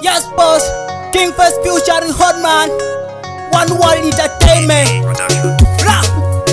Yes, boss. King First Future and Hotman. One World Entertainment. Rap.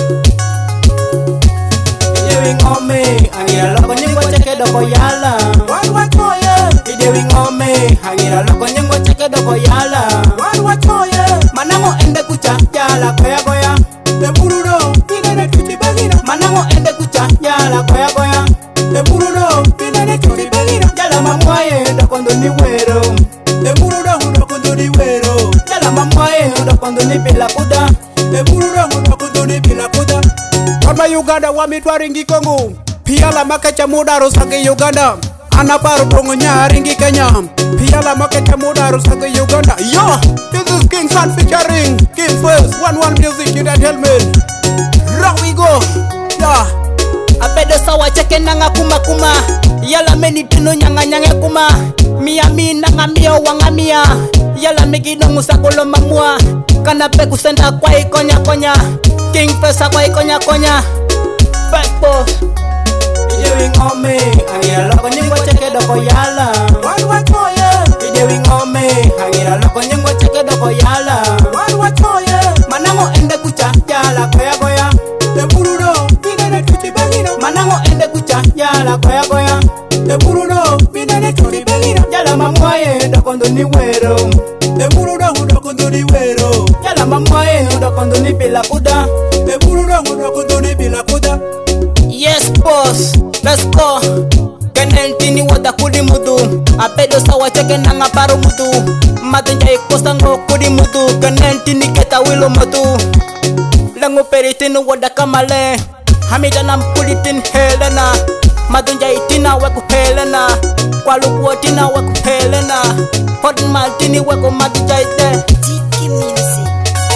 Doing on me. I need a lock on you. Check it up for Yala. One watch for you. Doing on me. I need a lock on you. Check it up for Yala. One watch for you. Manamo ende kucha Yala koya koya. The Burudo. Pinane tuti bagina. Manamo ende kucha Yala koya koya. The Burudo. Pinane tuti bagina. Yala mamwaye ndo kondo ni wero. The Burudo ndo kondo ni wero. Yala mamwaye ndo kondo ni bila kuda. The Burudo ndo kondo ni bila kuda. Kama Uganda wamitwa ringi Kongo. Piala makacha muda rusake Uganda. Anaparo bongo nyaringi Kenya. Piala makacha muda rusake Uganda. Yo, this is King Sun featuring King First. One Music Entertainment. Here we go. Yeah. Apedo sawa cheke nanga kuma kuma. Yala meni tino nyanga nyanga kuma. Mia mi nanga mia wanga mia. Yala megi nongu sakolo mamua. Kana peku senda kwa ikonya konya. King First kwa ikonya konya. Backboss. Doing on me, I need a lock on you, check it up for Yala. One watch for you. Doing on me, I need a lock on you, check it up for Yala. One watch for you. Manamo ende kucha Yala koya koya. The Burudo, pinane tuti bagina. Manamo ende kucha Yala koya koya. The Burudo, pinane tuti bagina. Yala mamwaye ndo kondo ni wero. The Burudo ndo kondo ni wero. Yala mamwaye ndo kondo ni bila kuda. The Burudo ndo kondo ni bila kuda. Yes, boss. Let's go. Kenentini wada kudi mudu. Apedo sawa cheke nanga paru mudu. Matunja ikosa ngo kudi mudu. Kenentini keta wilo mudu. Langu peritinu wada kamale. Hamida na mkulitin Helena. Matunja itina weku Helena. Kwa lukuwa tina weku Helena. Hot maltini weku matunja ite. Tiki music.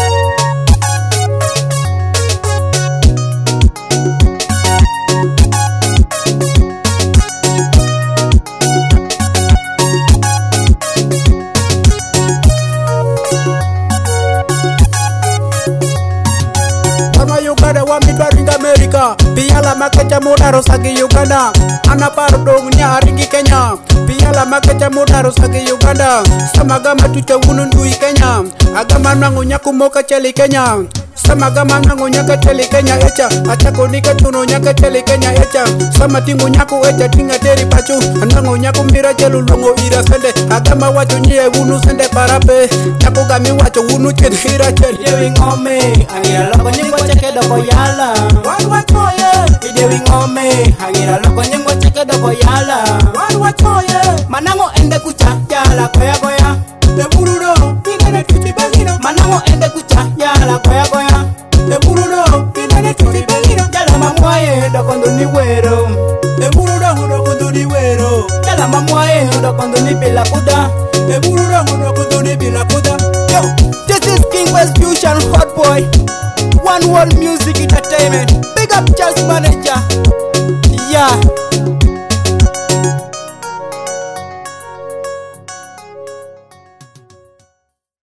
Uganda wamitwa ringa America. Piala makacha muda rusake Uganda. Anaparo dong nyaringi Kenya. Piala makacha muda rusake Uganda. Samagama tuche unundui Kenya. Agama nangu nyaku moka cheli Kenya. Samagama nangu nyaka cheli Kenya echa. Achako nika tuno nyaka cheli Kenya echa. Sama tingu nyaku echa tinga teri pachu. Nangu nyaku mira chelu lungo ira sende. Agama wacho nye unu sende parape. Nyaku gami wacho unu chen ira cheli. Doing on me, I need a lock on you, check it up for Yala. One watch for you. Doing on me, I need a lock on you, check it up for Yala. One watch for you. Manamo ende kucha Yala koya koya. The Burudo, pinane tuti bagina. Manamo ende kucha Yala koya koya. The Burudo, pinane tuti bagina. Yala mamwaye ndo kondo ni wero. The Burudo ndo kondo ni wero. Yala mamwaye ndo kondo ni bila kuda. The Burudo ndo kondo ni bila kuda. Yo, this is King First Future Hot Boy. One World Music Entertainment. Big up Charles Manager.